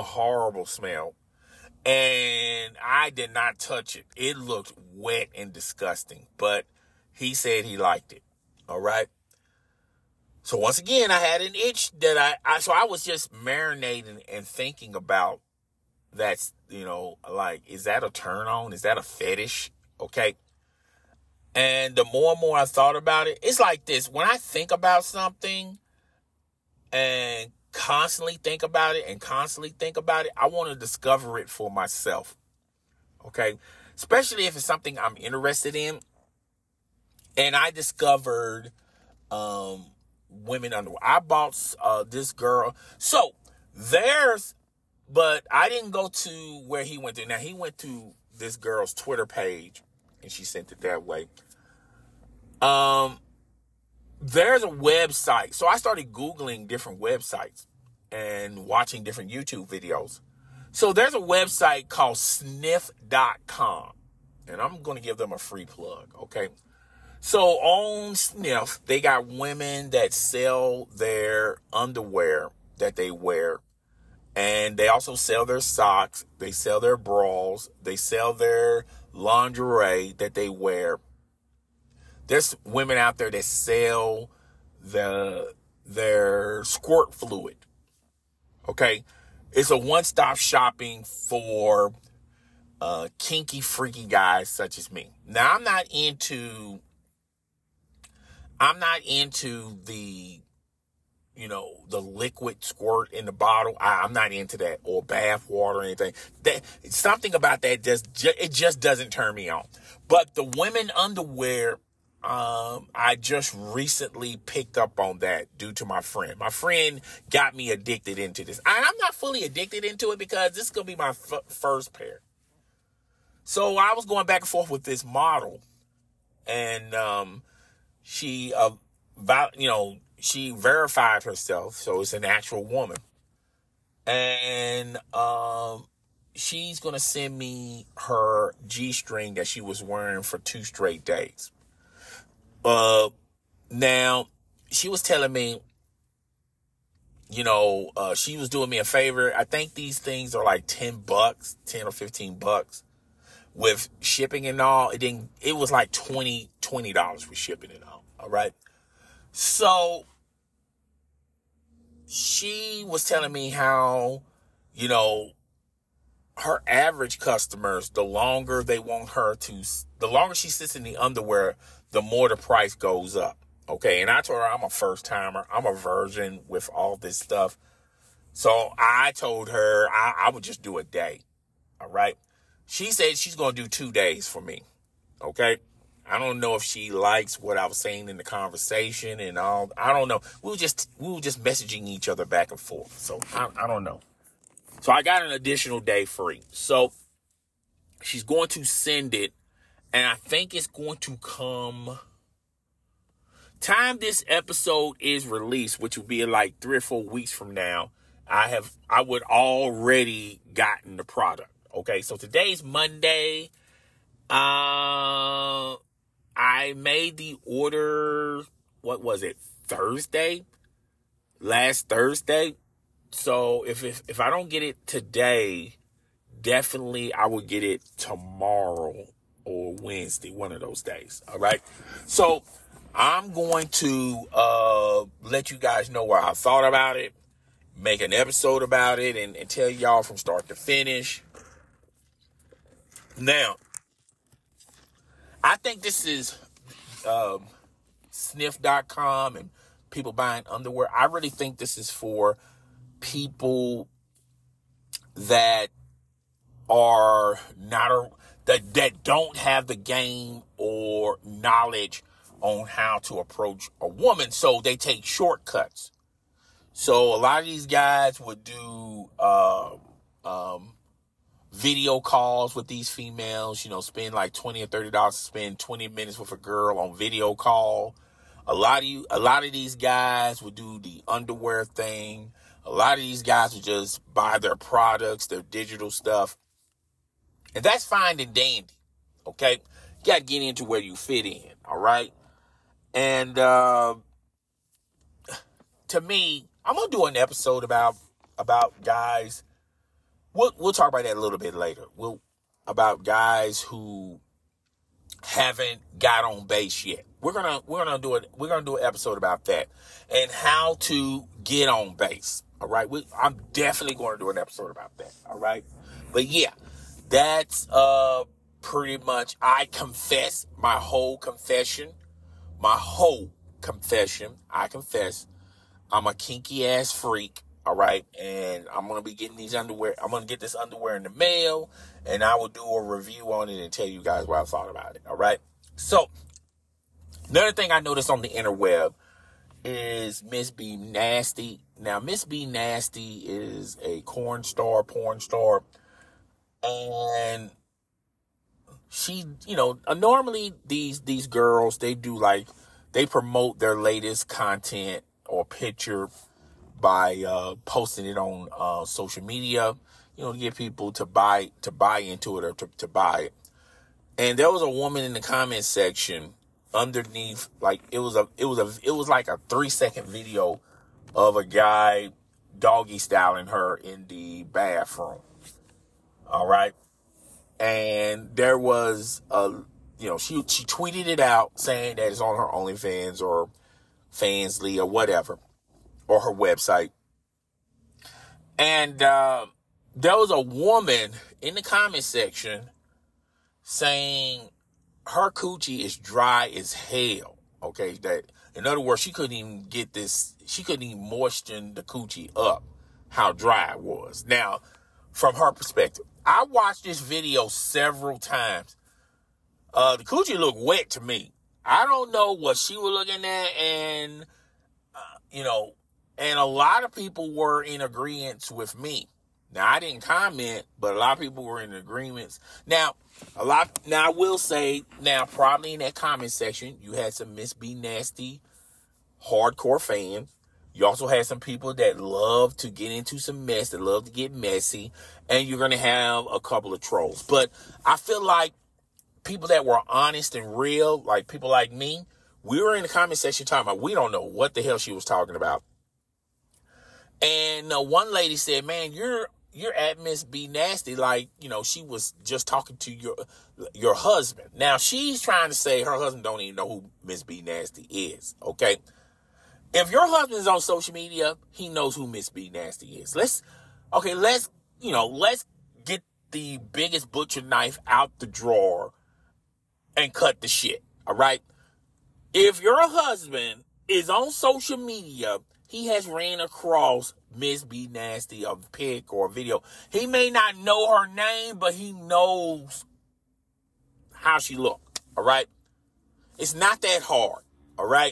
And I did not touch it. It looked wet and disgusting. But he said he liked it. All right. So once again, I had an itch that so I was just marinating and thinking about that's, like, is that a turn on? Is that a fetish? Okay. And the more and more I thought about it, it's like this. When I think about something and constantly think about it, I want to discover it for myself. Okay. Especially if it's something I'm interested in. And I discovered women underwear. I bought this girl. So but I didn't go to where he went to. Now, he went to this girl's Twitter page and she sent it that way. There's a website. So I started Googling different websites and watching different YouTube videos. So there's a website called sniff.com. And I'm going to give them a free plug, okay? So on Sniff, they got women that sell their underwear that they wear. And they also sell their socks. They sell their bras. They sell their lingerie that they wear. There's women out there that sell their squirt fluid. Okay? It's a one-stop shopping for kinky, freaky guys such as me. Now, I'm not into the, the liquid squirt in the bottle. I'm not into that, or bath water or anything. Something about that just doesn't turn me on. But the women underwear, I just recently picked up on that due to my friend. My friend got me addicted into this. And I'm not fully addicted into it because this is going to be my first pair. So I was going back and forth with this model. And she verified herself. So it's an actual woman. And she's going to send me her G-string that she was wearing for 2 straight days. Now, she was telling me, she was doing me a favor. I think these things are like $10, $10 or $15 with shipping and all. It was like $20 with shipping and all. All right. So she was telling me how, her average customers, the longer she sits in the underwear, the more the price goes up. Okay. And I told her I'm a first timer. I'm a virgin with all this stuff. So I told her I would just do a day. All right. She said she's going to do 2 days for me. Okay. I don't know if she likes what I was saying in the conversation and all. I don't know. We were just messaging each other back and forth. So I don't know. So I got an additional day free. So she's going to send it. And I think it's going to come time this episode is released, which will be in like 3 or 4 weeks from now. I would already gotten the product. Okay. So today's Monday. I made the order. What was it? Last Thursday. So if I don't get it today, definitely I will get it tomorrow or Wednesday, one of those days. All right. So I'm going to let you guys know what I thought about it, make an episode about it, and tell y'all from start to finish. Now, I think this is sniff.com and people buying underwear. I really think this is for people that are that don't have the game or knowledge on how to approach a woman, so they take shortcuts. So a lot of these guys would do video calls with these females, spend like $20 or $30 to spend 20 minutes with a girl on video call. A lot of these guys would do the underwear thing. A lot of these guys would just buy their products, their digital stuff. And that's fine and dandy. Okay? You got to get into where you fit in. All right? And to me, I'm going to do an episode about guys. We'll talk about that a little bit later. About guys who haven't got on base yet. We're gonna do an episode about that and how to get on base. All right, I'm definitely going to do an episode about that. All right, but yeah, that's pretty much. I confess my whole confession. I confess I'm a kinky ass freak. All right, and I'm going to be getting these underwear. I'm going to get this underwear in the mail, and I will do a review on it and tell you guys what I thought about it. All right, so another thing I noticed on the interweb is Miss B Nasty. Now, Miss B Nasty is a porn star, and she, normally these girls, they promote their latest content or picture by posting it on social media, to get people to buy into it or to buy it. And there was a woman in the comment section underneath, like it was like a 3-second video of a guy doggy styling her in the bathroom. All right, and there was she tweeted it out saying that it's on her OnlyFans or Fansly or whatever, or her website. And there was a woman in the comment section saying her coochie is dry as hell. Okay, that in other words, she couldn't even moisten the coochie up, how dry it was. Now, from her perspective, I watched this video several times. The coochie looked wet to me. I don't know what she was looking at, and and a lot of people were in agreement with me. Now, I didn't comment, but a lot of people were in agreement. Now, I will say, probably in that comment section, you had some Miss B Nasty hardcore fans. You also had some people that love to get into some mess, that love to get messy, and you're going to have a couple of trolls. But I feel like people that were honest and real, like people like me, we were in the comment section talking about, we don't know what the hell she was talking about. And one lady said, man, you're at Miss B Nasty like, she was just talking to your husband. Now, she's trying to say her husband don't even know who Miss B Nasty is, okay? If your husband's on social media, he knows who Miss B Nasty is. Let's get the biggest butcher knife out the drawer and cut the shit, all right? If your husband is on social media, he has ran across Miss B Nasty, a pic or a video. He may not know her name, but he knows how she looked, all right? It's not that hard, all right?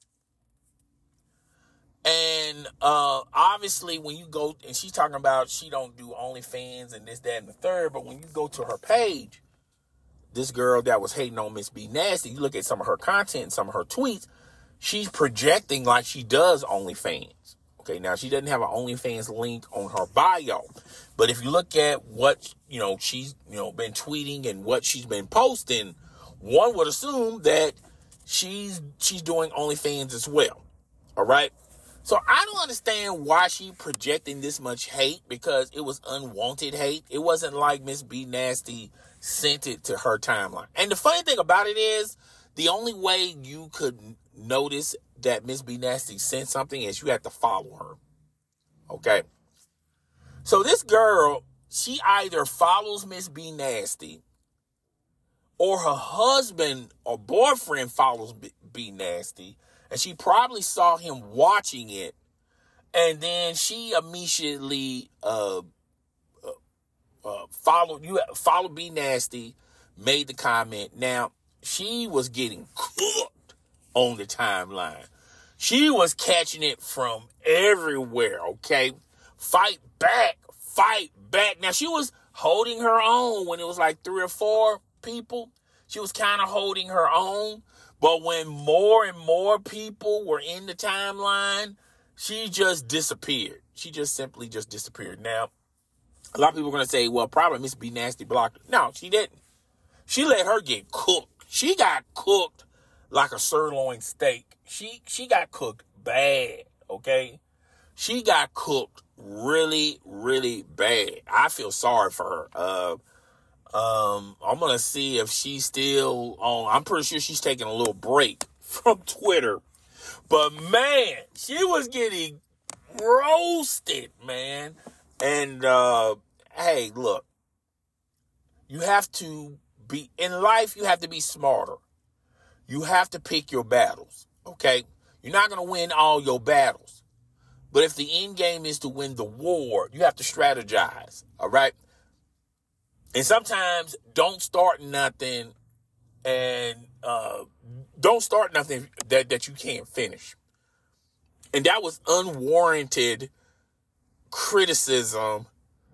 And obviously, when you go, and she's talking about she don't do OnlyFans and this, that, and the third, but when you go to her page, this girl that was hating on Miss B Nasty, you look at some of her content, some of her tweets, she's projecting like she does OnlyFans. Okay, now she doesn't have an OnlyFans link on her bio, but if you look at what, she's, been tweeting and what she's been posting, one would assume that she's doing OnlyFans as well. All right. So I don't understand why she projecting this much hate, because it was unwanted hate. It wasn't like Miss B Nasty sent it to her timeline. And the funny thing about it is, the only way you could notice that Miss B Nasty sent something is you have to follow her. Okay? So this girl, she either follows Miss B Nasty, or her husband or boyfriend follows B Nasty, and she probably saw him watching it, and then she immediately followed B Nasty, made the comment. Now, she was getting cooked on the timeline. She was catching it from everywhere, okay? Fight back. Now, she was holding her own when it was like 3 or 4 people. She was kind of holding her own. But when more and more people were in the timeline, she just disappeared. She just simply just disappeared. Now, a lot of people are going to say, well, probably Miss B Nasty blocked her. No, she didn't. She let her get cooked. She got cooked like a sirloin steak. She got cooked bad, okay? She got cooked really, really bad. I feel sorry for her. I'm going to see if she's still on. I'm pretty sure she's taking a little break from Twitter. But, man, she was getting roasted, man. And, hey, look, you have to be, in life, you have to be smarter. You have to pick your battles, okay? You're not going to win all your battles. But if the end game is to win the war, you have to strategize, all right? And sometimes don't start nothing and don't start nothing that you can't finish. And that was unwarranted criticism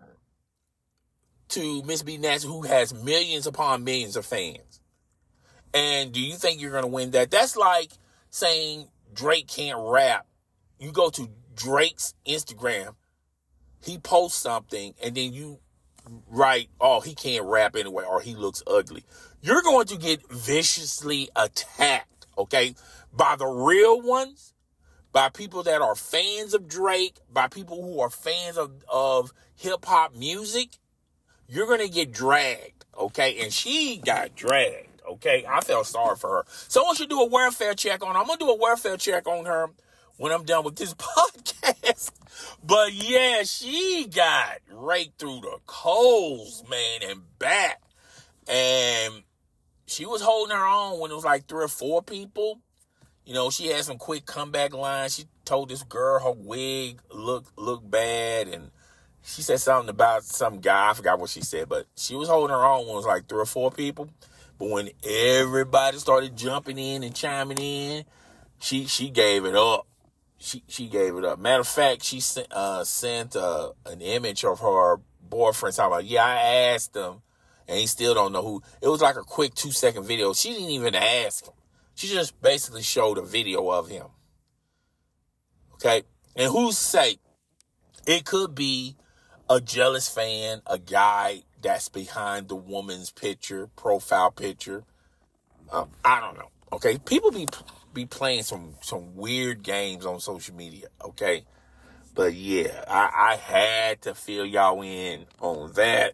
to Miss B Nasty, who has millions upon millions of fans. And do you think you're going to win that? That's like saying Drake can't rap. You go to Drake's Instagram, he posts something, and then you write, oh, he can't rap anyway, or he looks ugly. You're going to get viciously attacked, okay, by the real ones, by people that are fans of Drake, by people who are fans of hip-hop music. You're going to get dragged, okay? And she got dragged, okay? I felt sorry for her. Someone should do a welfare check on her. I'm going to do a welfare check on her when I'm done with this podcast. But, yeah, she got raked through the coals, man, and back. And she was holding her own when it was like 3 or 4 people. You know, she had some quick comeback lines. She told this girl her wig looked bad, and she said something about some guy. I forgot what she said, but she was holding her own when it was like 3 or 4 people. But when everybody started jumping in and chiming in, she gave it up. She gave it up. Matter of fact, she sent an image of her boyfriend talking about, yeah, I asked him, and he still don't know who. It was like a quick 2-second video. She didn't even ask him. She just basically showed a video of him. Okay? And who's to say? It could be a jealous fan, a guy that's behind the woman's picture, profile picture. I don't know. Okay? People be playing some weird games on social media. Okay? But yeah, I had to fill y'all in on that.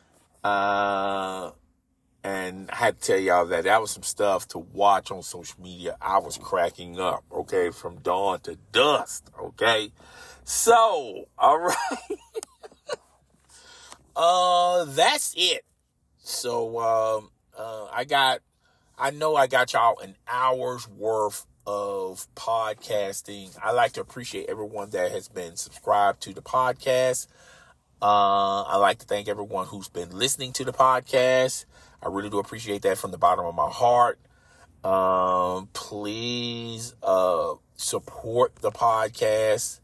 And I had to tell y'all that was some stuff to watch on social media. I was cracking up, okay, from dawn to dusk, okay? So, all right. That's it. So, I know I got y'all an hour's worth of podcasting. I like to appreciate everyone that has been subscribed to the podcast. I like to thank everyone who's been listening to the podcast. I really do appreciate that from the bottom of my heart. Please support the podcast.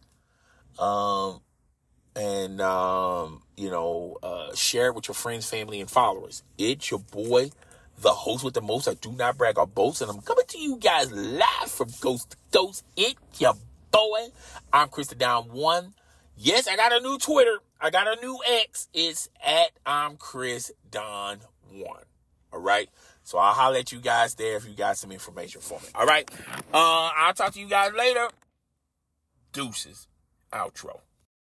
Share it with your friends, family, and followers. It's your boy, the host with the most. I do not brag or boast, and I'm coming to you guys live from coast to coast. It's your boy. I'm Chris the Don 1. Yes, I got a new Twitter. I got a new X. It's at I'm Chris Don 1. All right. So I'll holler at you guys there if you got some information for me. All right. I'll talk to you guys later. Deuces. Outro.